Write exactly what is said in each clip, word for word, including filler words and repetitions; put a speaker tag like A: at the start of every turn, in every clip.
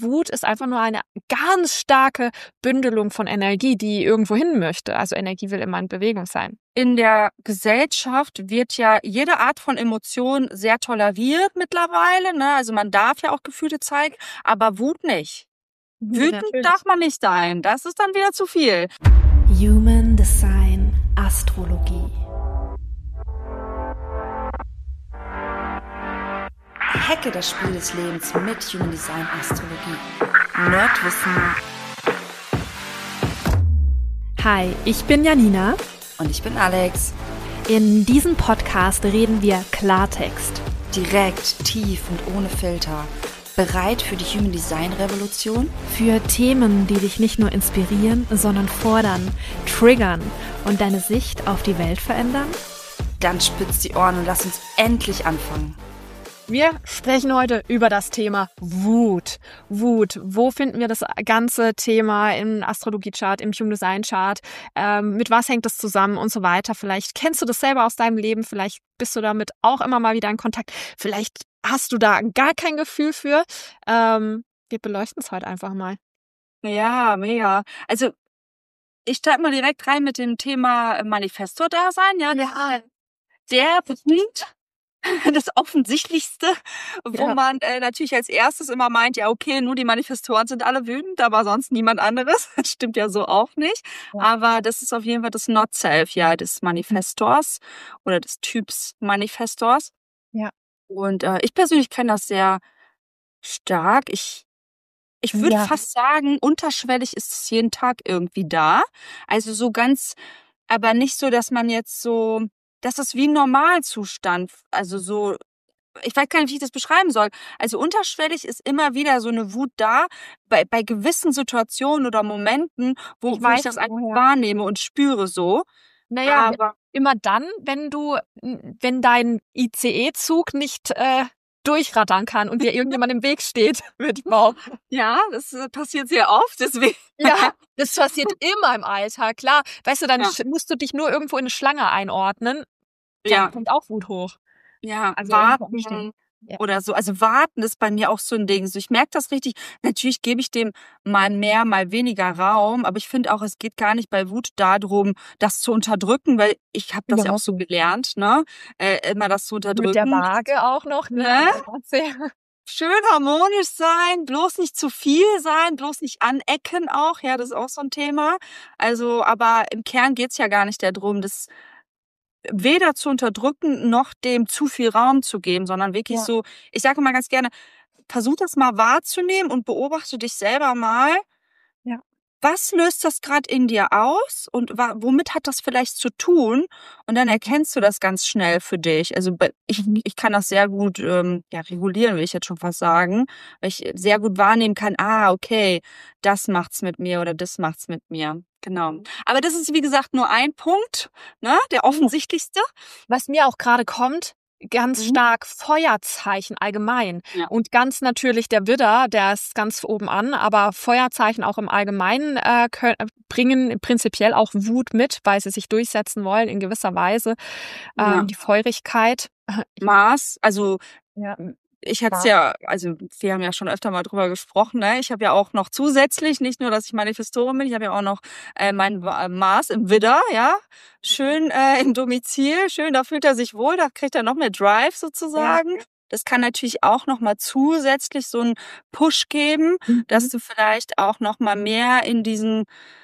A: Wut ist einfach nur eine ganz starke Bündelung von Energie, die irgendwo hin möchte. Also Energie will immer in Bewegung sein.
B: In der Gesellschaft wird ja jede Art von Emotion sehr toleriert mittlerweile, ne? Also man darf ja auch Gefühle zeigen, aber Wut nicht. Wütend
A: Natürlich.
B: darf man nicht sein. Das ist dann wieder zu viel.
C: Human Design Astrologie. Hacke das Spiel des Lebens mit Human Design Astrologie. Nerdwissen.
A: Hi, ich bin Janina.
C: Und ich bin Alex.
A: In diesem Podcast reden wir Klartext.
C: Direkt, tief und ohne Filter. Bereit für die Human Design Revolution?
A: Für Themen, die dich nicht nur inspirieren, sondern fordern, triggern und deine Sicht auf die Welt verändern?
C: Dann spitz die Ohren und lass uns endlich anfangen.
A: Wir sprechen heute über das Thema Wut. Wut. Wo finden wir das ganze Thema im Astrologie-Chart, im Human Design-Chart? Ähm, mit was hängt das zusammen und so weiter? Vielleicht kennst du das selber aus deinem Leben. Vielleicht bist du damit auch immer mal wieder in Kontakt. Vielleicht hast du da gar kein Gefühl für. Ähm, wir beleuchten es heute einfach mal.
B: Ja, mega. Also ich steige mal direkt rein mit dem Thema Manifestor-Dasein. Ja,
A: Ja.
B: der Punkt, das Offensichtlichste, wo
A: Ja.
B: man äh, natürlich als erstes immer meint, ja okay, nur die Manifestoren sind alle wütend, aber sonst niemand anderes. Das stimmt ja so auch nicht.
A: Ja.
B: Aber das ist auf jeden Fall das Not-Self, ja, des Manifestors oder des Typs Manifestors.
A: Ja.
B: Und äh, ich persönlich kenne das sehr stark. Ich ich würde
A: Ja.
B: fast sagen, unterschwellig ist es jeden Tag irgendwie da. Also so ganz, aber nicht so, dass man jetzt so, das ist wie ein Normalzustand. Also so, ich weiß gar nicht, wie ich das beschreiben soll. Also unterschwellig ist immer wieder so eine Wut da, bei, bei gewissen Situationen oder Momenten, wo,
A: Ich
B: wo
A: weiß,
B: ich das einfach
A: woher.
B: wahrnehme und spüre so.
A: Naja,
B: Aber
A: immer dann, wenn du, wenn dein I C E-Zug nicht äh, durchrattern kann und dir irgendjemand im Weg steht, würde ich behaupten.
B: ja, das äh, passiert sehr oft, deswegen.
A: Ja, das passiert immer im Alltag, klar. Weißt du, dann
B: Ja.
A: sch- musst du dich nur irgendwo in eine Schlange einordnen. Dann
B: Ja.
A: kommt auch Wut hoch.
B: Ja,
A: Also irgendwo
B: warten
A: anstehen. Ja.
B: oder so. Also warten ist bei mir auch so ein Ding. So, ich merke das richtig. Natürlich gebe ich dem mal mehr, mal weniger Raum, aber ich finde auch, es geht gar nicht bei Wut darum, das zu unterdrücken, weil ich habe das ja auch
A: Überhaupt
B: so gelernt, ne? Äh, immer das zu
A: Mit der
B: unterdrücken.
A: Waage auch noch, ne?
B: Ne?
A: Also,
B: Schön harmonisch sein, bloß nicht zu viel sein, bloß nicht anecken auch. Ja, das ist auch so ein Thema. Also, aber im Kern geht's ja gar nicht darum, das weder zu unterdrücken noch dem zu viel Raum zu geben, sondern wirklich
A: Ja.
B: so, ich sage mal ganz gerne, versuch das mal wahrzunehmen und beobachte dich selber mal.
A: Ja.
B: Was löst das gerade in dir aus und wa- womit hat das vielleicht zu tun? Und dann erkennst du das ganz schnell für dich. Also bei- ich, ich kann das sehr gut ähm, ja, regulieren, will ich jetzt schon fast sagen, weil ich sehr gut wahrnehmen kann, ah, okay, das macht's mit mir oder das macht's mit mir. Genau. Aber das ist, wie gesagt, nur ein Punkt, ne, der offensichtlichste.
A: was mir auch gerade kommt, ganz
B: Mhm.
A: stark Feuerzeichen allgemein.
B: Ja.
A: Und ganz natürlich der Widder, der ist ganz oben an, aber Feuerzeichen auch im Allgemeinen äh, können, bringen prinzipiell auch Wut mit, weil sie sich durchsetzen wollen in gewisser Weise. Ähm,
B: Ja.
A: Die Feurigkeit.
B: Maß, also
A: Ja.
B: ich hatte es
A: Ja.
B: ja, also wir haben ja schon öfter mal drüber gesprochen, ne? Ich habe ja auch noch zusätzlich, nicht nur, dass ich Manifestorin bin, ich habe ja auch noch äh, mein Wa- Mars im Widder, ja, schön äh, im Domizil, schön, da fühlt er sich wohl, da kriegt er noch mehr Drive sozusagen. Das kann natürlich auch noch mal zusätzlich so einen Push geben, dass du vielleicht auch noch mal mehr in diesen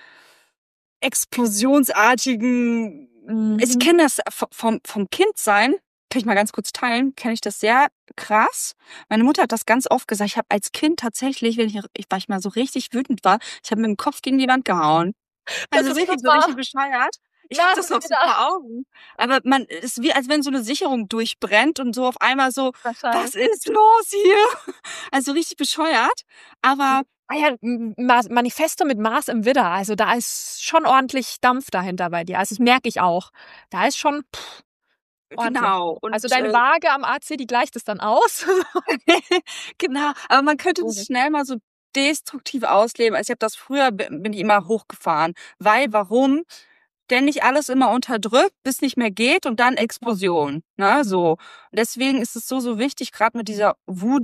B: explosionsartigen,
A: Mhm.
B: ich kenne das v- vom, vom Kindsein, kann ich mal ganz kurz teilen, kenne ich das sehr krass. Meine Mutter hat das ganz oft gesagt. Ich habe als Kind tatsächlich, wenn ich, ich, weil ich mal so richtig wütend war, ich habe mit dem Kopf gegen die Wand gehauen.
A: Das
B: Also
A: ist
B: wirklich so
A: super.
B: richtig bescheuert. Ich
A: Ja,
B: habe das noch so
A: ja.
B: vor Augen. Aber man es ist wie, als wenn so eine Sicherung durchbrennt und so auf einmal so, was ist los hier? Also richtig bescheuert. Aber
A: Ah ja, M- Ma- Manifesto mit Mars im Widder. Also da ist schon ordentlich Dampf dahinter bei dir. Also das merke ich auch. Da ist schon pff, ordentlich.
B: genau. Und,
A: Also deine
B: äh,
A: Waage am A C, die gleicht es dann aus.
B: genau, aber man könnte das
A: Okay.
B: schnell mal so destruktiv ausleben. Also ich habe das früher, b- bin ich immer hochgefahren. Weil, warum? Ständig alles immer unterdrückt, bis nicht mehr geht und dann Explosion. Ne, so. Deswegen ist es so, so wichtig, gerade mit dieser Wut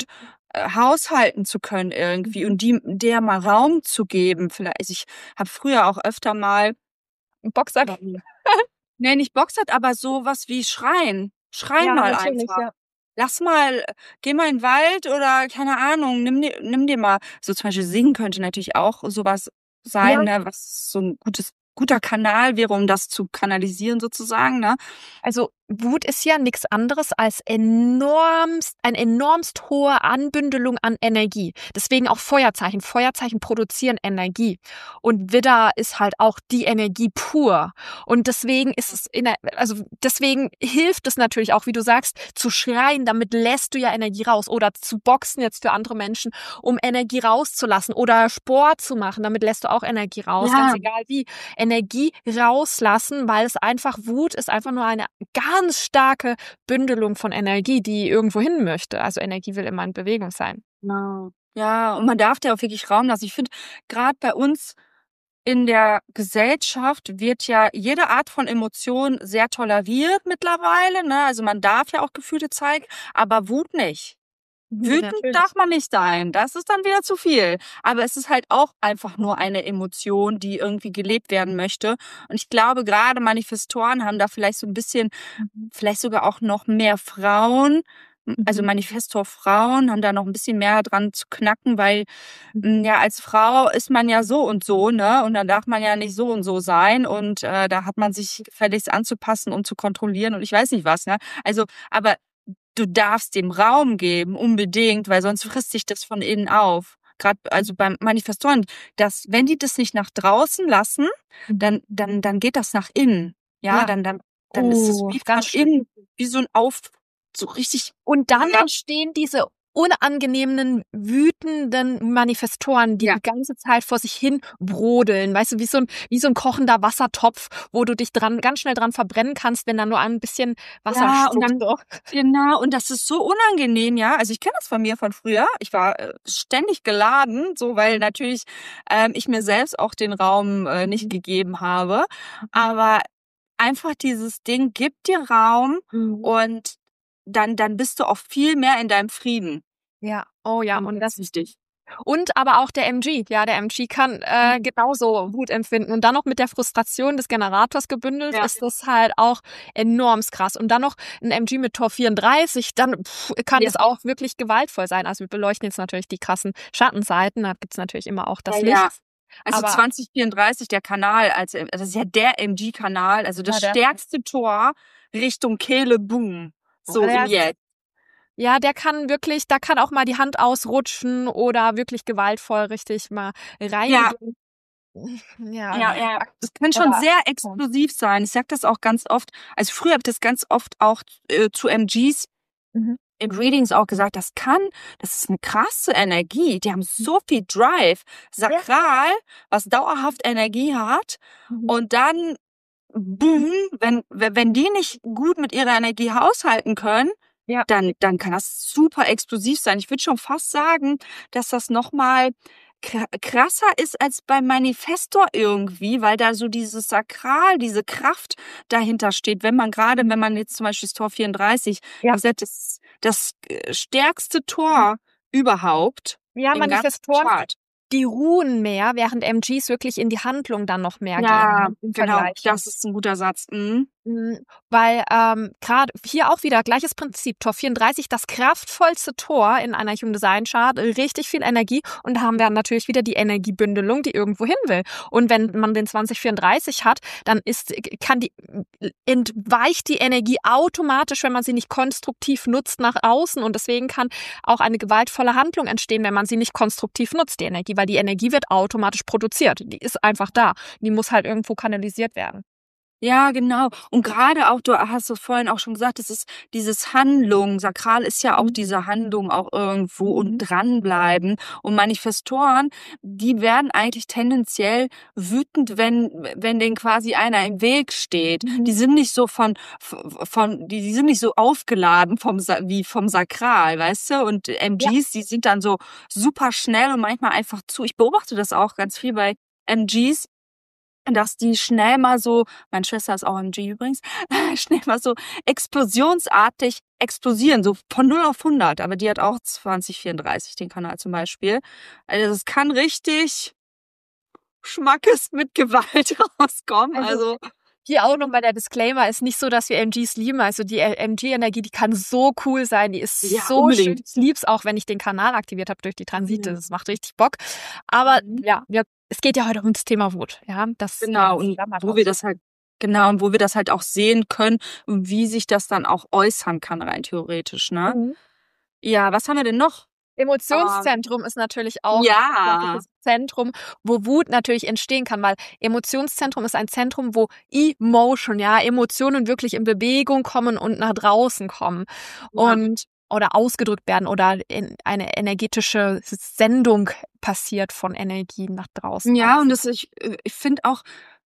B: äh, haushalten zu können irgendwie und die der mal Raum zu geben. Vielleicht, also ich habe früher auch öfter mal
A: Boxsack.
B: nee, nicht Boxert, aber sowas wie schreien. Schrei
A: Ja,
B: mal
A: natürlich,
B: einfach.
A: ja.
B: Lass mal, geh mal in den Wald oder keine Ahnung, nimm dir, nimm dir mal, so zum Beispiel singen könnte natürlich auch sowas sein,
A: Ja.
B: ne, was so ein gutes, guter Kanal wäre, um das zu kanalisieren sozusagen, ne?
A: Also Wut ist ja nichts anderes als enormst, eine enormst hohe Anbündelung an Energie. Deswegen auch Feuerzeichen. Feuerzeichen produzieren Energie. Und Widder ist halt auch die Energie pur. Und deswegen ist es in der, also deswegen hilft es natürlich auch, wie du sagst, zu schreien, damit lässt du ja Energie raus. Oder zu boxen jetzt für andere Menschen, um Energie rauszulassen. Oder Sport zu machen, damit lässt du auch Energie raus.
B: Ja.
A: Ganz egal wie. Energie rauslassen, weil es einfach, Wut ist einfach nur eine ganz starke Bündelung von Energie, die irgendwo hin möchte. Also Energie will immer in Bewegung sein.
B: Genau. Ja, und man darf da auch wirklich Raum lassen. Ich finde, gerade bei uns in der Gesellschaft wird ja jede Art von Emotion sehr toleriert mittlerweile, ne? Also man darf ja auch Gefühle zeigen, aber Wut nicht. Wütend
A: Natürlich.
B: darf man nicht sein. Das ist dann wieder zu viel. Aber es ist halt auch einfach nur eine Emotion, die irgendwie gelebt werden möchte. Und ich glaube, gerade Manifestoren haben da vielleicht so ein bisschen,
A: Mhm.
B: vielleicht sogar auch noch mehr Frauen, also
A: Mhm.
B: Manifestor-Frauen haben da noch ein bisschen mehr dran zu knacken, weil m, ja als Frau ist man ja so und so, ne? Und dann darf man ja nicht so und so sein. Und äh, da hat man sich gefälligst anzupassen und zu kontrollieren und ich weiß nicht was, ne? Also, aber du darfst dem Raum geben, unbedingt, weil sonst frisst sich das von innen auf. Gerade also beim Manifestoren, dass wenn die das nicht nach draußen lassen, dann dann dann geht das nach innen. Ja,
A: Ja.
B: dann dann dann ist es
A: Oh,
B: wie von
A: ganz schlimm.
B: innen, wie so ein Auf, so richtig.
A: Und dann
B: Ja.
A: entstehen diese unangenehmen, wütenden Manifestoren, die
B: Ja.
A: die ganze Zeit vor sich hin brodeln. Weißt du, wie so ein, wie so ein kochender Wassertopf, wo du dich dran, ganz schnell dran verbrennen kannst, wenn da nur ein bisschen Wasser
B: Ja, und
A: spuckt.
B: dann genau, und das ist so unangenehm, ja. Also ich kenne das von mir von früher. Ich war äh, ständig geladen, so weil natürlich ähm, ich mir selbst auch den Raum äh, nicht gegeben habe. Aber einfach dieses Ding, gib dir Raum
A: Mhm.
B: und dann dann bist du auch viel mehr in deinem Frieden.
A: Ja, oh ja,
B: Und
A: und
B: das
A: das
B: ist wichtig.
A: und aber auch der M G, ja, der M G kann äh, genauso Wut empfinden und dann noch mit der Frustration des Generators gebündelt,
B: Ja.
A: ist das halt auch enorm krass. Und dann noch ein M G mit Tor vierunddreißig, dann pff, kann
B: Ja.
A: es auch wirklich gewaltvoll sein. Also wir beleuchten jetzt natürlich die krassen Schattenseiten, da gibt's natürlich immer auch das
B: Ja,
A: Licht.
B: ja. Also
A: Aber-
B: zwanzig vierunddreißig, der Kanal, also das ist ja der M G-Kanal, also das
A: Ja, der-
B: stärkste Tor Richtung Kehle, boom. So
A: Der
B: im
A: ist-
B: Jetzt.
A: Ja, der kann wirklich, da kann auch mal die Hand ausrutschen oder wirklich gewaltvoll richtig mal rein.
B: Ja.
A: Ja,
B: Ja, ja. Das kann schon
A: Aber-
B: sehr explosiv sein. Ich sag das auch ganz oft. Also früher habe ich das ganz oft auch äh, zu M Gs
A: Mhm.
B: in Readings auch gesagt, das kann, das ist eine krasse Energie. Die haben so viel Drive. Sakral, was dauerhaft Energie hat.
A: Mhm.
B: Und dann, boom, wenn, wenn die nicht gut mit ihrer Energie haushalten können,
A: Ja.
B: dann, dann kann das super explosiv sein. Ich würde schon fast sagen, dass das nochmal krasser ist als beim Manifestor irgendwie, weil da so dieses Sakral, diese Kraft dahinter steht. Wenn man gerade, wenn man jetzt zum Beispiel das Tor vierunddreißig,
A: Ja.
B: das, das stärkste Tor überhaupt
A: Ja,
B: im ganzen
A: Manifestoren,
B: Chart.
A: die ruhen mehr, während M Gs wirklich in die Handlung dann noch mehr
B: Ja,
A: gehen. Im
B: genau,
A: Vergleich.
B: das ist ein guter Satz. Mhm.
A: Mhm. Weil ähm, gerade hier auch wieder gleiches Prinzip. Tor vierunddreißig, das kraftvollste Tor in einer Human Design Chart, richtig viel Energie und da haben wir natürlich wieder die Energiebündelung, die irgendwo hin will. Und wenn man den zwanzig vierunddreißig hat, dann ist kann die entweicht die Energie automatisch, wenn man sie nicht konstruktiv nutzt nach außen und deswegen kann auch eine gewaltvolle Handlung entstehen, wenn man sie nicht konstruktiv nutzt, die Energie, weil die Energie wird automatisch produziert. Die ist einfach da. Die muss halt irgendwo kanalisiert werden.
B: Ja, genau. Und gerade auch, du hast es vorhin auch schon gesagt, es ist dieses Handlung. Sakral ist ja auch
A: Mhm.
B: diese Handlung auch irgendwo und
A: Mhm.
B: dranbleiben. Und Manifestoren, die werden eigentlich tendenziell wütend, wenn, wenn denen quasi einer im Weg steht.
A: Mhm.
B: Die sind nicht so von, von, die, die sind nicht so aufgeladen vom, Sa- wie vom Sakral, weißt du? Und M Gs, die sind dann so super schnell und manchmal einfach zu. Ich beobachte das auch ganz viel bei M Gs. dass die schnell mal so, meine Schwester ist auch M G übrigens, schnell mal so explosionsartig explosieren, so von null auf hundert. Aber die hat auch zwanzig vierunddreißig, den Kanal zum Beispiel. Also das kann richtig Schmackes mit Gewalt rauskommen. Also,
A: Also hier auch nochmal der Disclaimer, ist nicht so, dass wir M Gs lieben. Also die M G-Energie, die kann so cool sein, die ist
B: Ja,
A: so
B: unbedingt.
A: schön. Ich lieb's auch, wenn ich den Kanal aktiviert habe durch die Transite.
B: Ja.
A: Das macht richtig Bock. Aber
B: Mhm.
A: ja, wir, es geht ja heute ums Thema Wut. Ja, das,
B: genau,
A: das
B: und
A: da mal
B: wo
A: drauf.
B: wir das halt, genau, und wo wir das halt auch sehen können und wie sich das dann auch äußern kann, rein theoretisch, ne?
A: Mhm.
B: Ja, was haben wir denn noch?
A: Emotionszentrum ist natürlich auch
B: Ja.
A: das Zentrum, wo Wut natürlich entstehen kann, weil Emotionszentrum ist ein Zentrum, wo Emotion, ja, Emotionen wirklich in Bewegung kommen und nach draußen kommen
B: Ja.
A: und oder ausgedrückt werden oder in eine energetische Sendung passiert von Energie nach draußen.
B: Ja, und das, ich, ich finde auch,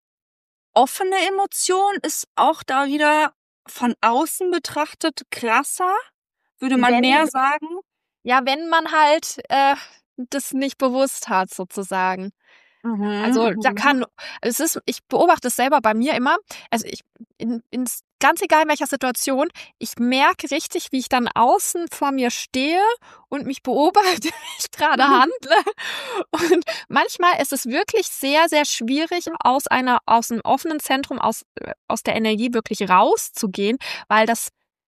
B: offene Emotion ist auch da wieder von außen betrachtet krasser, würde man
A: Wenn-
B: mehr sagen.
A: Ja, wenn man halt äh, das nicht bewusst hat, sozusagen. Also
B: Mhm,
A: da
B: mhm.
A: kann, es ist, ich beobachte es selber bei mir immer, also ich, in, in, ganz egal in welcher Situation, ich merke richtig, wie ich dann außen vor mir stehe und mich beobachte, wie ich gerade handle. Und manchmal ist es wirklich sehr, sehr schwierig, aus einer, aus einem offenen Zentrum, aus, aus der Energie wirklich rauszugehen, weil das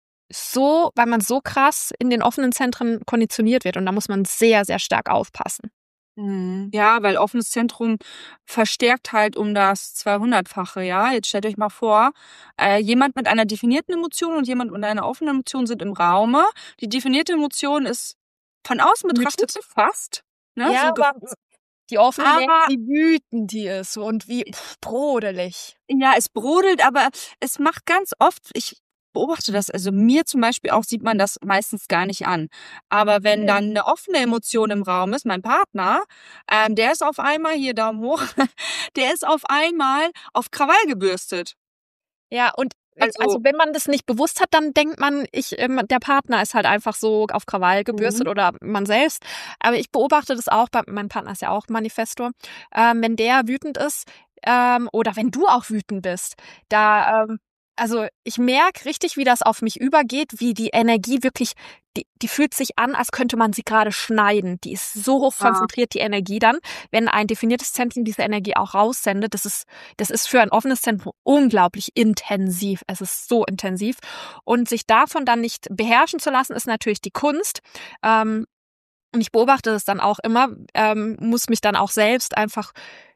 A: so, weil man so krass in den offenen Zentren konditioniert wird und da muss man sehr, sehr stark aufpassen.
B: Mhm. Ja, weil offenes Zentrum verstärkt halt um das zweihundertfache, ja. Jetzt stellt euch mal vor, äh, jemand mit einer definierten Emotion und jemand mit einer offenen Emotion sind im Raume. Die definierte Emotion ist von außen betrachtet fast, ne,
A: Ja,
B: so ge-
A: aber die offene
B: Aber-
A: merkt, wie wütend die ist und wie pff, brodelig.
B: ja, es brodelt, aber es macht ganz oft, ich beobachte das, also mir zum Beispiel auch sieht man das meistens gar nicht an. Aber wenn
A: Nee.
B: dann eine offene Emotion im Raum ist, mein Partner, ähm, der ist auf einmal, hier Daumen hoch, der ist auf einmal auf Krawall gebürstet.
A: Ja, und
B: Also-
A: also, wenn man das nicht bewusst hat, dann denkt man, ich, ähm, der Partner ist halt einfach so auf Krawall gebürstet
B: Mhm.
A: oder man selbst. Aber ich beobachte das auch, bei, mein Partner ist ja auch Manifestor, ähm, wenn der wütend ist ähm, oder wenn du auch wütend bist, da, ähm, also ich merke richtig, wie das auf mich übergeht, wie die Energie wirklich, die, die fühlt sich an, als könnte man sie gerade schneiden. Die ist so hoch
B: Ja.
A: konzentriert, die Energie dann, wenn ein definiertes Zentrum diese Energie auch raussendet. Das ist, das ist für ein offenes Zentrum unglaublich intensiv. Es ist so intensiv. Und sich davon dann nicht beherrschen zu lassen, ist natürlich die Kunst. Ähm, und ich beobachte das dann auch immer, ähm, muss mich dann auch selbst einfach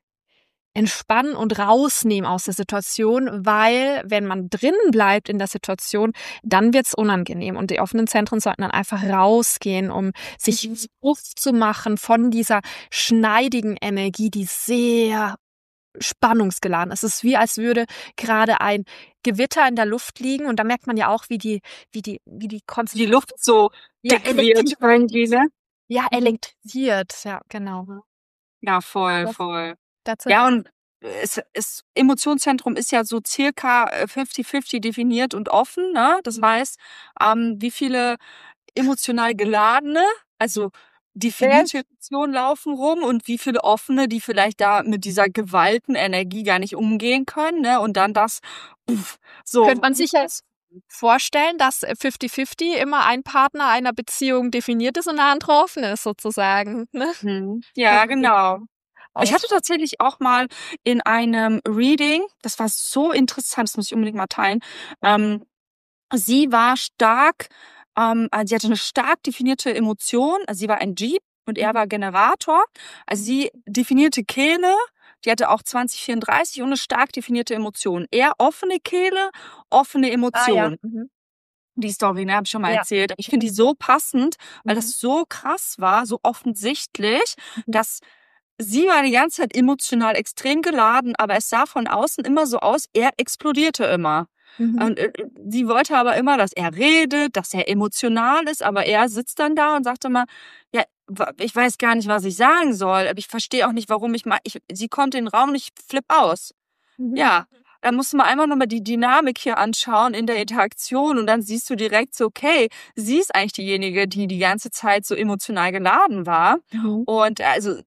A: entspannen und rausnehmen aus der Situation, weil wenn man drinnen bleibt in der Situation, dann wird's unangenehm und die offenen Zentren sollten dann einfach rausgehen, um sich
B: Mhm.
A: bewusst zu machen von dieser schneidigen Energie, die sehr spannungsgeladen ist. Es ist wie, als würde gerade ein Gewitter in der Luft liegen und da merkt man ja auch, wie die, wie die, wie die
B: Die Luft so
A: ja,
B: dick wird irgendwie, ne?
A: ja, elektrisiert, ja, genau.
B: Ja, voll,
A: Das-
B: voll.
A: Dazu
B: Ja, und es, es, Emotionszentrum ist ja so circa fünfzig fünfzig definiert und offen, ne? Das heißt, ähm, wie viele emotional geladene, also definierte Emotionen laufen rum und wie viele offene, die vielleicht da mit dieser gewalten Energie gar nicht umgehen können, ne? Und dann das, pff, so.
A: könnte man sich ja vorstellen, dass fünfzig fünfzig immer ein Partner einer Beziehung definiert ist und der andere offen ist, sozusagen. Ne?
B: Mhm. Ja, genau. Ich hatte tatsächlich auch mal in einem Reading, das war so interessant, das muss ich unbedingt mal teilen. Ähm, sie war stark, ähm, also sie hatte eine stark definierte Emotion. Also sie war ein Jeep und er war Generator. Also sie definierte Kehle, die hatte auch zwanzig vierunddreißig und eine stark definierte Emotion. Er offene Kehle, offene Emotion.
A: Mhm.
B: Die Story, ne, habe ich schon mal
A: Ja.
B: erzählt. Aber ich finde die so passend, weil
A: Mhm.
B: das so krass war, so offensichtlich,
A: Mhm.
B: dass sie war die ganze Zeit emotional extrem geladen, aber es sah von außen immer so aus, er explodierte immer.
A: Mhm.
B: Und äh, sie wollte aber immer, dass er redet, dass er emotional ist, aber er sitzt dann da und sagt immer, ja, wa- ich weiß gar nicht, was ich sagen soll, aber ich verstehe auch nicht, warum ich mal, ich, sie kommt in den Raum und ich flipp aus.
A: Mhm.
B: Ja, da musst du mal einmal nochmal die Dynamik hier anschauen in der Interaktion und dann siehst du direkt so, okay, sie ist eigentlich diejenige, die die ganze Zeit so emotional geladen war.
A: Mhm.
B: Und also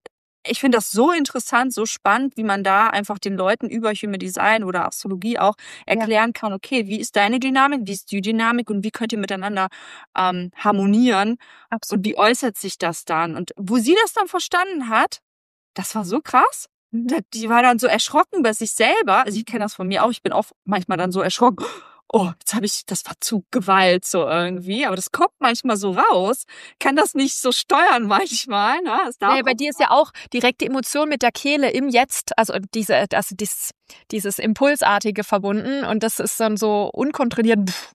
B: ich finde das so interessant, so spannend, wie man da einfach den Leuten über Human Design oder Astrologie auch erklären kann, okay, wie ist deine Dynamik, wie ist die Dynamik und wie könnt ihr miteinander ähm, harmonieren
A: Absolut.
B: und wie äußert sich das dann? Und wo sie das dann verstanden hat, das war so krass. Da- Die war dann so erschrocken bei sich selber. Also ich kenne das von mir auch. Ich bin auch manchmal dann so erschrocken. Oh, jetzt habe ich, das war zu Gewalt so irgendwie. Aber das kommt manchmal so raus. Kann das nicht so steuern manchmal. Ne? Es darf
A: Nee, bei
B: auch-
A: dir ist ja auch direkte Emotion mit der Kehle im Jetzt, also diese, also dieses, dieses Impulsartige verbunden und das ist dann so unkontrolliert. Pff.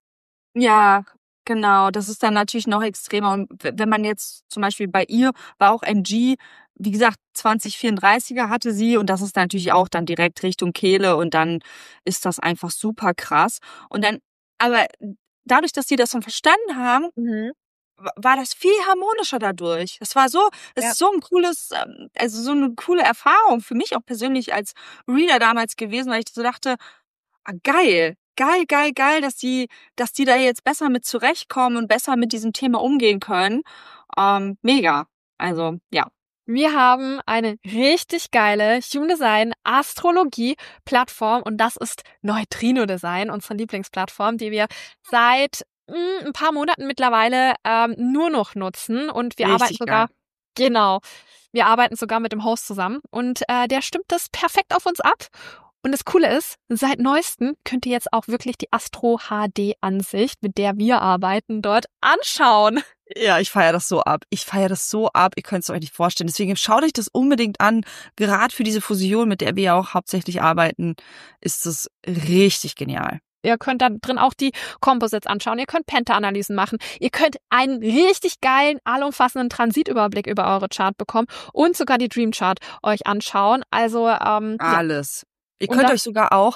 B: Ja, genau. Das ist dann natürlich noch extremer. Und w- wenn man jetzt zum Beispiel bei ihr war auch M G, wie gesagt, zwanzig vierunddreißiger hatte sie und das ist natürlich auch dann direkt Richtung Kehle und dann ist das einfach super krass. Und dann, aber dadurch, dass sie das dann verstanden haben,
A: Mhm.
B: wa- war das viel harmonischer dadurch. Das war so, das
A: Ja.
B: ist so ein cooles, ähm, also so eine coole Erfahrung für mich auch persönlich als Reader damals gewesen, weil ich so dachte, ah, geil, geil, geil, geil, dass die, dass die da jetzt besser mit zurechtkommen und besser mit diesem Thema umgehen können. Ähm, mega. Also, ja.
A: Wir haben eine richtig geile Human Design Astrologie Plattform und das ist Neutrino Design, unsere Lieblingsplattform, die wir seit mh, ein paar Monaten mittlerweile ähm, nur noch nutzen und wir
B: Richtig
A: arbeiten sogar,
B: geil.
A: genau, wir arbeiten sogar mit dem Host zusammen und äh, der stimmt das perfekt auf uns ab. Und das Coole ist, seit neuestem könnt ihr jetzt auch wirklich die Astro H D Ansicht, mit der wir arbeiten, dort anschauen.
D: Ja, ich feiere das so ab. Ich feiere das so ab. Ihr könnt es euch nicht vorstellen. Deswegen schaut euch das unbedingt an. Gerade für diese Fusion, mit der wir ja auch hauptsächlich arbeiten, ist es richtig genial.
A: Ihr könnt da drin auch die Composites anschauen. Ihr könnt Penta-Analysen machen. Ihr könnt einen richtig geilen, allumfassenden Transitüberblick über eure Chart bekommen und sogar die Dream Chart euch anschauen. Also ähm, ja.
D: Alles. Ihr
A: Und
D: könnt
A: da-
D: euch sogar auch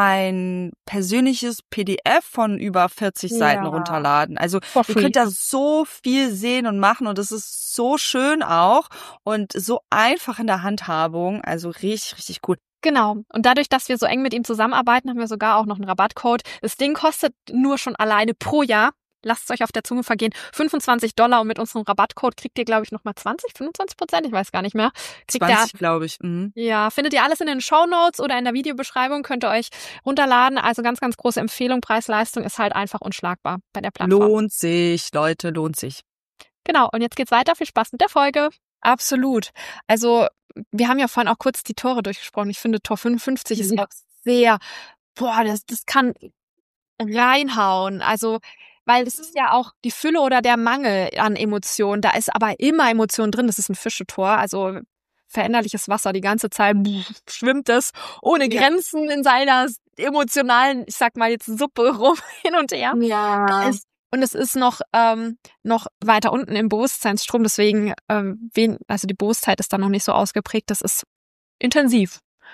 D: ein persönliches P D F von über vierzig Seiten
A: Ja.
D: runterladen. Also
A: For
D: ihr
A: free.
D: könnt da so viel sehen und machen und es ist so schön auch und so einfach in der Handhabung. Also richtig, richtig cool.
A: Genau. Und dadurch, dass wir so eng mit ihm zusammenarbeiten, haben wir sogar auch noch einen Rabattcode. Das Ding kostet nur schon alleine pro Jahr, lasst es euch auf der Zunge vergehen, fünfundzwanzig Dollar und mit unserem Rabattcode kriegt ihr, glaube ich, nochmal zwanzig, fünfundzwanzig Prozent, ich weiß gar nicht mehr. Kriegt ihr,
D: zwanzig, glaube ich. Mhm.
A: ja, findet ihr alles in den Shownotes oder in der Videobeschreibung, könnt ihr euch runterladen. Also ganz, ganz große Empfehlung. Preis-Leistung ist halt einfach unschlagbar bei der Plattform.
D: Lohnt sich, Leute, lohnt sich.
A: Genau, und jetzt geht's weiter. Viel Spaß mit der Folge. Absolut. Also, wir haben ja vorhin auch kurz die Tore durchgesprochen. Ich finde, Tor fünfundfünfzig ist
B: Ja.
A: auch sehr, boah, das, das kann reinhauen. Also, weil das ist ja auch die Fülle oder der Mangel an Emotionen. Da ist aber immer Emotion drin. Das ist ein Fischetor. Also, veränderliches Wasser. Die ganze Zeit schwimmt es ohne
B: Ja.
A: Grenzen in seiner emotionalen, ich sag mal jetzt Suppe rum hin und her.
B: Ja.
A: Es, und es ist noch ähm, noch weiter unten im Bewusstseinsstrom, deswegen ähm, wen, also die Bewusstheit ist da noch nicht so ausgeprägt. Das ist intensiv.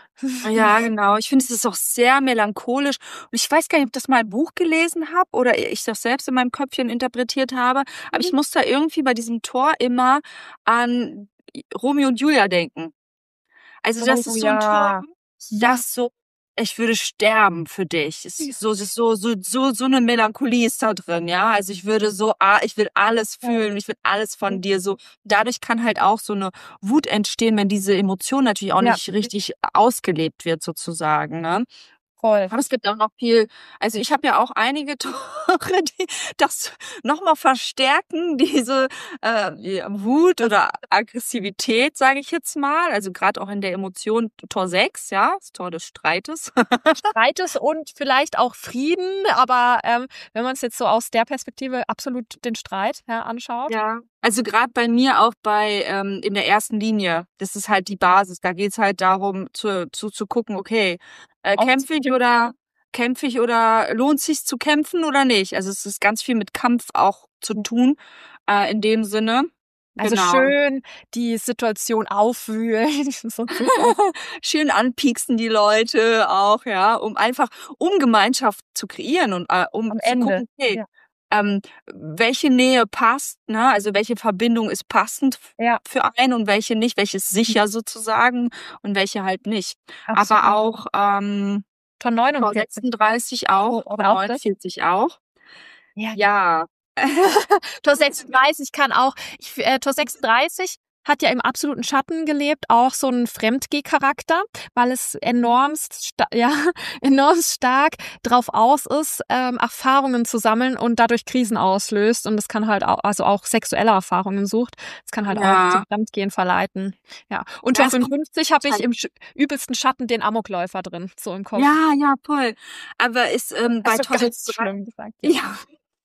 B: Ja, genau. Ich finde, es ist auch sehr melancholisch. Und ich weiß gar nicht, ob ich das mal im Buch gelesen habe oder ich das selbst in meinem Köpfchen interpretiert habe. Aber ich muss da irgendwie bei diesem Tor immer an Romeo und Julia denken. Also das
A: Oh,
B: ist so ein
A: ja.
B: Tor, das so, ich würde sterben für dich. Es ist so, es ist so, so, so, so eine Melancholie ist da drin, ja. Also ich würde so, ah, ich will alles fühlen, ich will alles von dir so. Dadurch kann halt auch so eine Wut entstehen, wenn diese Emotion natürlich auch
A: Ja.
B: nicht richtig ausgelebt wird, sozusagen, ne?
A: Voll.
B: Aber es gibt auch noch viel, also ich habe ja auch einige Tore, die das nochmal verstärken, diese äh, ja, Wut oder Aggressivität, sage ich jetzt mal. Also gerade auch in der Emotion Tor sechs, ja, das Tor des Streites.
A: Streites und vielleicht auch Frieden, aber ähm, wenn man es jetzt so aus der Perspektive absolut den Streit ja, anschaut.
B: Ja. Also gerade bei mir auch bei ähm, in der ersten Linie, das ist halt die Basis. Da geht's halt darum zu, zu, zu gucken, okay, äh, kämpfe ich oder kämpfe ich oder lohnt sich zu kämpfen oder nicht? Also es ist ganz viel mit Kampf auch zu tun, äh, in dem Sinne.
A: Also
B: Genau.
A: schön die Situation aufwühlen. So
B: Schön anpieksen die Leute auch, ja, um einfach, um Gemeinschaft zu kreieren und äh, um
A: Am
B: zu
A: Ende,
B: gucken, okay,
A: ja.
B: ähm, welche Nähe passt, ne? Also welche Verbindung ist passend f-
A: Ja.
B: für einen und welche nicht, welche ist sicher sozusagen und welche halt nicht.
A: Absolut.
B: Aber auch ähm,
A: Tor
B: Tor
A: neunundvierzig.
B: sechsunddreißig auch,
A: Oh,
B: Tor
A: auch das?
B: neunundvierzig auch.
A: Ja.
B: Ja,
A: Tor sechsunddreißig kann auch, ich, äh, Tor sechsunddreißig hat ja im absoluten Schatten gelebt, auch so ein Fremdgeh-Charakter, weil es enormst, sta- ja, enorm stark drauf aus ist, ähm, Erfahrungen zu sammeln und dadurch Krisen auslöst. Und das kann halt auch, also auch sexuelle Erfahrungen sucht. Das kann halt auch zum
B: Ja.
A: Fremdgehen verleiten. Ja. Und
B: Ja,
A: für
B: es kommt
A: fünfundfünfzig habe ich
B: halt.
A: im sch- übelsten Schatten den Amokläufer drin, so im Kopf.
B: Ja, ja, voll. Aber ist ähm, bei
A: Also
B: Tor
A: ganz
B: sechsunddreißig
A: schlimm gesagt. Ja.
B: ja,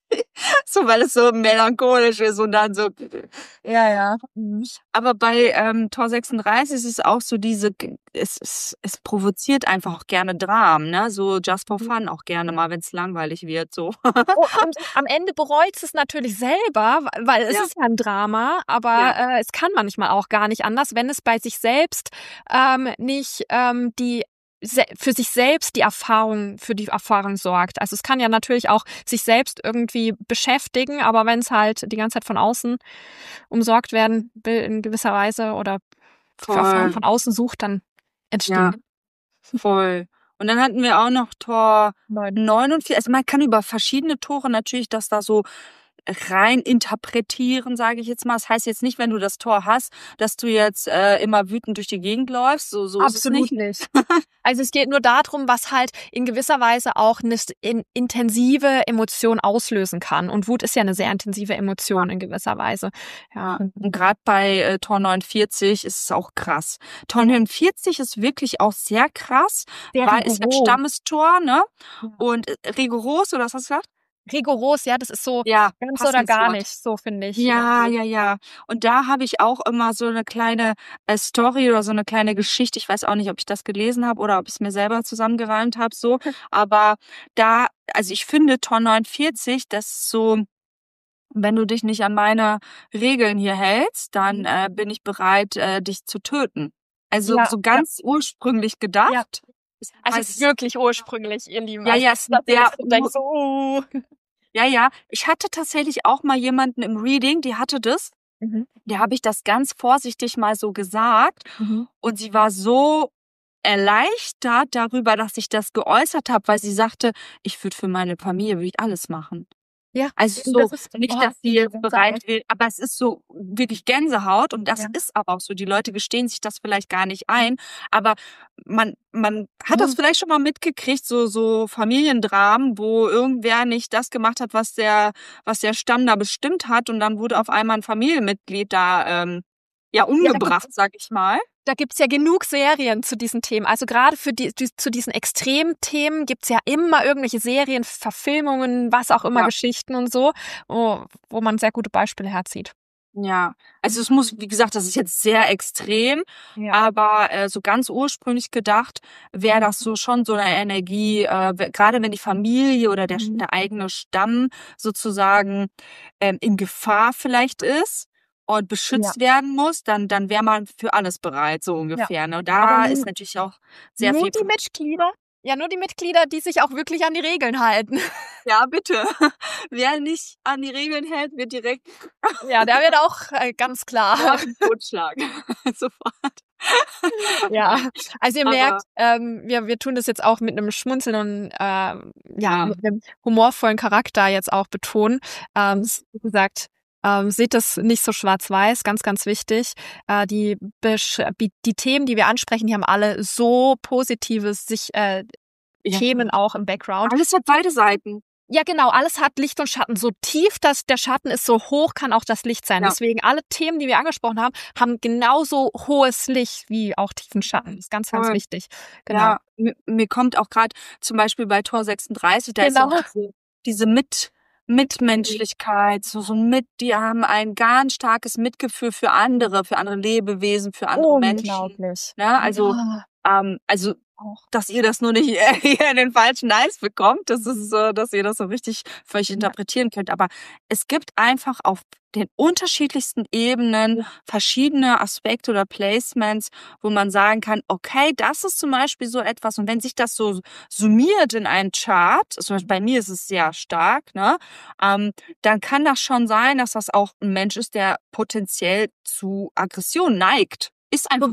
B: so weil es so melancholisch ist und dann so.
A: Ja, ja. Mhm.
B: Aber bei ähm, Tor sechsunddreißig ist es auch so diese, g- es, es, es provoziert einfach auch gerne Dramen, ne? So just for fun auch gerne mal, wenn es langweilig wird, so.
A: Oh, und am Ende bereut es natürlich selber, wa- weil es
B: Ja.
A: ist ja ein Drama, aber
B: Ja.
A: äh, es kann manchmal auch gar nicht anders, wenn es bei sich selbst ähm, nicht ähm, die se- für sich selbst die Erfahrung, für die Erfahrung sorgt. Also es kann ja natürlich auch sich selbst irgendwie beschäftigen, aber wenn es halt die ganze Zeit von außen umsorgt werden will in gewisser Weise oder Erfahrung
B: Voll.
A: von außen sucht, dann
B: Ja,
A: entstehen.
B: voll. Und dann hatten wir auch noch Tor
A: Neun.
B: neunundvierzig. Also man kann über verschiedene Tore natürlich das da so rein interpretieren, sage ich jetzt mal. Das heißt jetzt nicht, wenn du das Tor hast, dass du jetzt äh, immer wütend durch die Gegend läufst. So, so ist es
A: Absolut
B: nicht.
A: nicht. Also es geht nur darum, was halt in gewisser Weise auch eine in, intensive Emotion auslösen kann. Und Wut ist ja eine sehr intensive Emotion in gewisser Weise. Ja.
B: Ja. Und gerade bei äh, Tor neunundvierzig ist es auch krass. Tor neunundvierzig ist wirklich auch sehr krass,
A: Sehr
B: weil es ein
A: rigoros.
B: Stammestor, ne?
A: Ja.
B: Und äh, rigoros, oder was hast du gesagt?
A: Rigoros, ja, das ist so
B: Ja,
A: ganz
B: passt
A: oder
B: ins
A: gar
B: Wort.
A: nicht, so finde ich.
B: Ja, ja, ja. Und da habe ich auch immer so eine kleine äh, Story oder so eine kleine Geschichte. Ich weiß auch nicht, ob ich das gelesen habe oder ob ich es mir selber zusammengereimt habe, so. Aber da, also ich finde Tor neunundvierzig, das ist so, wenn du dich nicht an meine Regeln hier hältst, dann äh, bin ich bereit, äh, dich zu töten. Also
A: Ja,
B: so
A: ja,
B: ganz ursprünglich gedacht.
A: ja.
B: Es
A: Also
B: heißt,
A: wirklich ursprünglich, ihr Lieben.
B: ja,
A: Also
B: ja,
A: das
B: es
A: ist
B: ist sehr,
A: ich denke so, uh.
B: ja, ja. Ich hatte tatsächlich auch mal jemanden im Reading, die hatte das.
A: Mhm.
B: Der habe ich das ganz vorsichtig mal so gesagt.
A: Mhm.
B: Und sie war so erleichtert darüber, dass ich das geäußert habe, weil sie sagte, ich würde für meine Familie würde ich alles machen.
A: Ja,
B: Also
A: und
B: so,
A: das ist
B: nicht,
A: oh,
B: dass sie jetzt
A: Gänsehaut.
B: bereit will, aber es ist so wirklich Gänsehaut und das
A: Ja.
B: ist aber auch so. Die Leute gestehen sich das vielleicht gar nicht ein, aber man, man hat das
A: Mhm.
B: vielleicht schon mal mitgekriegt, so, so Familiendramen, wo irgendwer nicht das gemacht hat, was der, was der Stamm da bestimmt hat und dann wurde auf einmal ein Familienmitglied da, ähm, ja,
A: Ja, da
B: umgebracht,
A: gibt's
B: sag ich mal.
A: Da gibt's ja genug Serien zu diesen Themen. Also gerade für die, die zu diesen Extremthemen gibt's ja immer irgendwelche Serien, Verfilmungen, was auch immer,
B: Ja.
A: Geschichten und so, wo, wo man sehr gute Beispiele herzieht.
B: Ja, also es muss, wie gesagt, das ist jetzt sehr extrem,
A: Ja.
B: aber äh, so ganz ursprünglich gedacht wäre das so schon so eine Energie, äh, we- gerade wenn die Familie oder der,
A: Mhm.
B: der eigene Stamm sozusagen ähm, in Gefahr vielleicht ist und beschützt werden muss, dann dann wäre man für alles bereit, so ungefähr. Ne? Und da
A: Aber
B: ist
A: nur,
B: natürlich auch sehr
A: nur
B: viel.
A: die Mitglieder? Ja, nur die Mitglieder, die sich auch wirklich an die Regeln halten.
B: Ja, bitte. Wer nicht an die Regeln hält, wird direkt
A: Ja, der wird auch äh, ganz klar.
B: Totschlag. Sofort.
A: Ja, also ihr
B: Aber-
A: merkt, ähm, wir, wir tun das jetzt auch mit einem Schmunzeln und ähm, ja,
B: Ja.
A: mit einem humorvollen Charakter jetzt auch betonen. Ähm, wie gesagt, ähm, seht das nicht so schwarz-weiß, ganz, ganz wichtig. Äh, die, Besch die Themen, die wir ansprechen, die haben alle so positives sich äh,
B: Ja.
A: Themen auch im Background.
B: Alles hat beide Seiten.
A: Ja, genau, alles hat Licht und Schatten. So tief dass der Schatten ist, so hoch kann auch das Licht sein.
B: Ja.
A: Deswegen alle Themen, die wir angesprochen haben, haben genauso hohes Licht wie auch tiefen Schatten. Das ist ganz, ganz
B: Voll.
A: wichtig. Genau.
B: Ja, mir, mir kommt auch gerade zum Beispiel bei Tor sechsunddreißig, da
A: Genau.
B: ist auch diese, diese Mit, Mitmenschlichkeit, so, so mit, die haben ein ganz starkes Mitgefühl für andere, für andere Lebewesen, für andere Menschen.
A: Unglaublich.
B: Ne? Also,
A: Ja,
B: ähm, also,
A: auch.
B: dass ihr das nur nicht äh, hier in den falschen Hals bekommt, das ist so, dass ihr das so richtig für euch
A: Ja.
B: interpretieren könnt. Aber es gibt einfach auf den unterschiedlichsten Ebenen
A: Ja.
B: verschiedene Aspekte oder Placements, wo man sagen kann, okay, das ist zum Beispiel so etwas. Und wenn sich das so summiert in einen Chart, zum Beispiel bei mir ist es sehr stark, ne, ähm, dann kann das schon sein, dass das auch ein Mensch ist, der potenziell zu Aggression neigt. Ist einfach
A: wit-
B: so.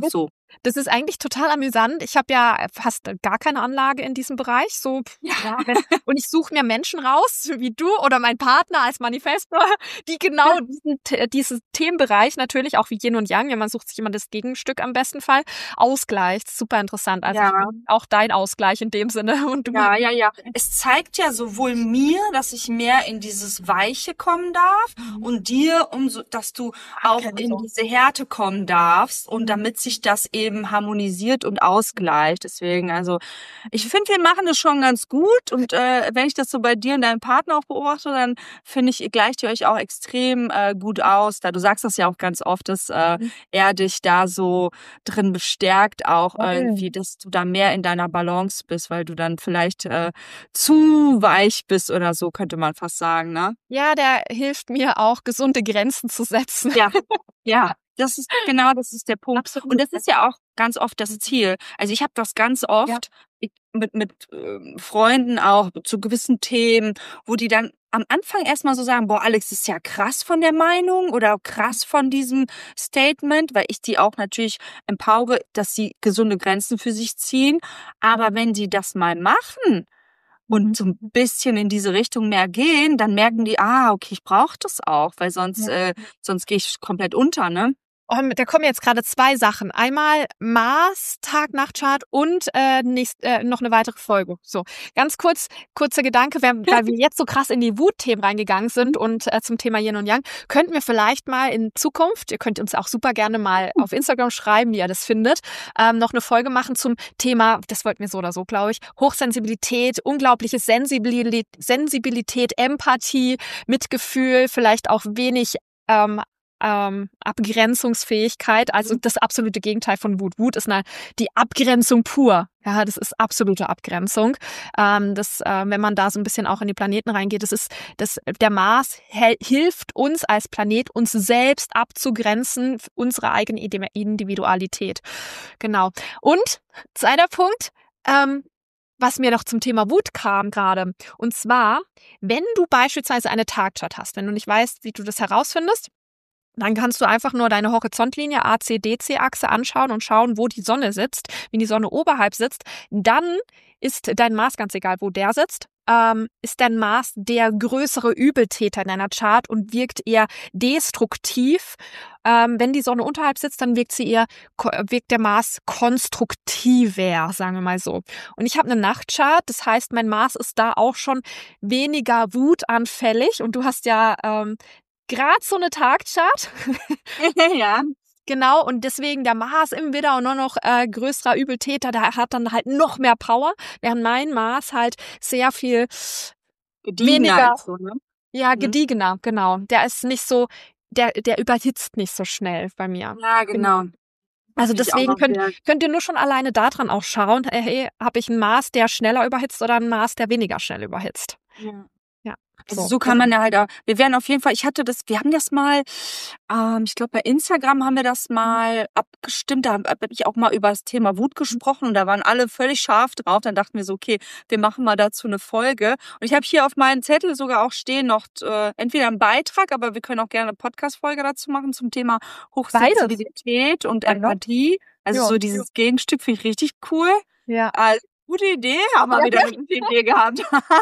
A: Das ist eigentlich total amüsant. Ich habe ja fast gar keine Anlage in diesem Bereich. So, ja. Ja, wenn, und ich suche mir Menschen raus, wie du oder mein Partner als Manifestor, die genau ja. diesen, diesen Themenbereich natürlich auch wie Yin und Yang, ja, man sucht sich immer das Gegenstück am besten Fall, ausgleicht. Super interessant. Also
B: ja.
A: ich bin auch dein Ausgleich in dem Sinne. Und du
B: ja, ja, ja. Es zeigt ja sowohl mir, dass ich mehr in dieses Weiche kommen darf mhm. und dir, um so, dass du auch okay, in so. diese Härte kommen darfst und damit sich das eben harmonisiert und ausgleicht. Deswegen, also ich finde, wir machen das schon ganz gut und äh, wenn ich das so bei dir und deinem Partner auch beobachte, dann finde ich, ihr gleicht ihr euch auch extrem äh, gut aus. Da du sagst das ja auch ganz oft, dass äh, er dich da so drin bestärkt, auch okay. irgendwie, dass du da mehr in deiner Balance bist, weil du dann vielleicht äh, zu weich bist oder so, könnte man fast sagen, ne?
A: Ja, der hilft mir auch, gesunde Grenzen zu setzen.
B: Ja, ja. Das ist genau, das ist der Punkt. Absolut. Und das ist ja auch ganz oft das Ziel. Also ich habe das ganz oft ja. ich, mit mit äh, Freunden auch zu gewissen Themen, wo die dann am Anfang erstmal so sagen, boah, Alex, ist ja krass von der Meinung oder krass von diesem Statement, weil ich die auch natürlich empowere, dass sie gesunde Grenzen für sich ziehen. Aber wenn die das mal machen und so ein bisschen in diese Richtung mehr gehen, dann merken die, ah, okay, ich brauche das auch, weil sonst ja. äh, sonst gehe ich komplett unter, ne?
A: Und da kommen jetzt gerade zwei Sachen. Einmal Mars, Tag-Nacht-Chart und äh, nächst, äh, noch eine weitere Folge. So, ganz kurz, kurzer Gedanke, weil wir jetzt so krass in die Wut-Themen reingegangen sind und äh, zum Thema Yin und Yang, könnten wir vielleicht mal in Zukunft, ihr könnt uns auch super gerne mal auf Instagram schreiben, wie ihr das findet, ähm, noch eine Folge machen zum Thema, das wollten wir so oder so, glaube ich, Hochsensibilität, unglaubliche Sensibilität, Sensibilität, Empathie, Mitgefühl, vielleicht auch wenig ähm, Ähm, Abgrenzungsfähigkeit, also das absolute Gegenteil von Wut. Wut ist eine, die Abgrenzung pur. Ja, das ist absolute Abgrenzung. Ähm, das, äh, wenn man da so ein bisschen auch in die Planeten reingeht, das ist, das, der Mars hel- hilft uns als Planet, uns selbst abzugrenzen, unsere eigene Individualität. Genau. Und zweiter Punkt, ähm, was mir noch zum Thema Wut kam gerade. Und zwar, wenn du beispielsweise eine Tagchart hast, wenn du nicht weißt, wie du das herausfindest, dann kannst du einfach nur deine Horizontlinie A C D C-Achse anschauen und schauen, wo die Sonne sitzt. Wenn die Sonne oberhalb sitzt, dann ist dein Mars, ganz egal, wo der sitzt, ähm, ist dein Mars der größere Übeltäter in deiner Chart und wirkt eher destruktiv. Ähm, wenn die Sonne unterhalb sitzt, dann wirkt sie eher, wirkt der Mars konstruktiver, sagen wir mal so. Und ich habe eine Nachtchart, das heißt, mein Mars ist da auch schon weniger wutanfällig und du hast ja ähm, gerade so eine Tagchart.
B: Ja.
A: Genau, und deswegen der Mars im Widder und nur noch äh, größerer Übeltäter, der hat dann halt noch mehr Power, während mein Mars halt sehr viel
B: gediegener
A: weniger,
B: so, ne?
A: ja,
B: Mhm.
A: gediegener, genau. Der ist nicht so, der, der überhitzt nicht so schnell bei mir.
B: Ja, genau.
A: Also deswegen könnt, könnt ihr nur schon alleine daran auch schauen, hey, habe ich einen Mars, der schneller überhitzt oder einen Mars, der weniger schnell überhitzt.
B: Ja.
A: Ja.
B: Also so kann man ja halt auch, wir werden auf jeden Fall, ich hatte das, wir haben das mal, ähm, ich glaube bei Instagram haben wir das mal abgestimmt, da habe ich auch mal über das Thema Wut gesprochen und da waren alle völlig scharf drauf, dann dachten wir so, okay, wir machen mal dazu eine Folge und ich habe hier auf meinem Zettel sogar auch stehen noch äh, entweder einen Beitrag, aber wir können auch gerne eine Podcast-Folge dazu machen zum Thema Hochsensibilität und Empathie, also ja. So dieses Gegenstück finde ich richtig cool.
A: Ja.
B: Also, gute Idee, haben wir ja. wieder eine gute Idee gehabt.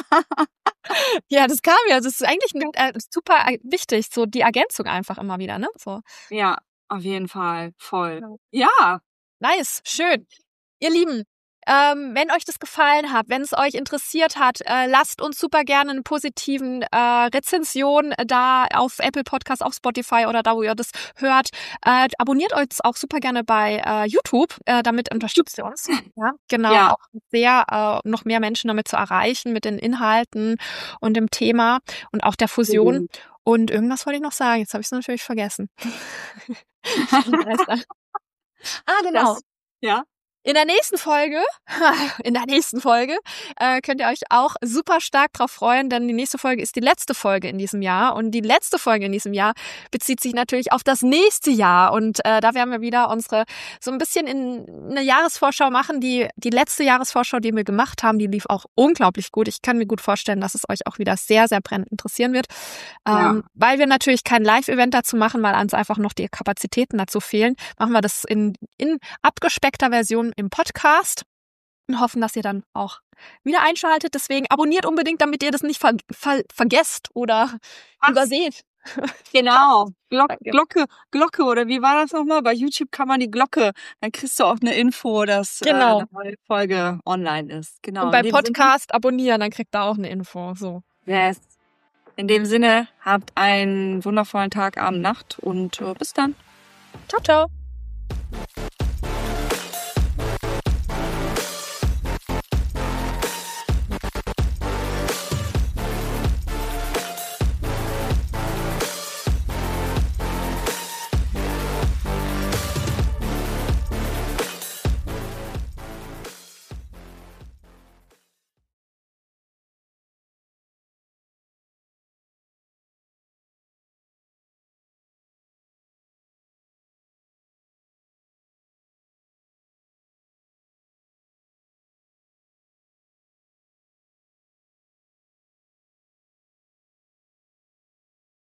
A: Ja, das kam ja. Das ist eigentlich äh, super wichtig, so die Ergänzung einfach immer wieder, ne? So.
B: Ja, auf jeden Fall. Voll. Ja.
A: Nice, schön. Ihr Lieben, ähm, wenn euch das gefallen hat, wenn es euch interessiert hat, äh, lasst uns super gerne eine positiven äh, Rezension da auf Apple Podcasts, auf Spotify oder da, wo ihr das hört. Äh, abonniert uns auch super gerne bei äh, YouTube, äh, damit unterstützt ihr uns. Ja, genau, ja. Auch sehr, äh, noch mehr Menschen damit zu erreichen mit den Inhalten und dem Thema und auch der Fusion. Mhm. Und irgendwas wollte ich noch sagen, jetzt habe ich es natürlich vergessen. Ah, genau.
B: Das, ja.
A: In der nächsten Folge, in der nächsten Folge äh, könnt ihr euch auch super stark drauf freuen, denn die nächste Folge ist die letzte Folge in diesem Jahr und die letzte Folge in diesem Jahr bezieht sich natürlich auf das nächste Jahr und äh, da werden wir wieder unsere so ein bisschen in eine Jahresvorschau machen. Die die letzte Jahresvorschau, die wir gemacht haben, die lief auch unglaublich gut. Ich kann mir gut vorstellen, dass es euch auch wieder sehr, sehr brennend interessieren wird,
B: Ja.
A: ähm, weil wir natürlich kein Live-Event dazu machen, weil uns einfach noch die Kapazitäten dazu fehlen. Machen wir das in, in abgespeckter Version im Podcast und hoffen, dass ihr dann auch wieder einschaltet. Deswegen abonniert unbedingt, damit ihr das nicht ver ver vergesst oder
B: Ach.
A: überseht.
B: Genau. Glock,
A: Danke.
B: Glocke, Glocke, oder wie war das nochmal? Bei YouTube kann man die Glocke, dann kriegst du auch eine Info, dass
A: Genau.
B: äh, eine neue Folge online ist. Genau.
A: Und
B: In
A: beim
B: dem
A: Podcast abonnieren, dann kriegt ihr auch eine Info. So.
B: Sinne, yes. In dem Sinne, habt einen wundervollen Tag, Abend, Nacht und äh, bis dann.
A: Ciao, ciao.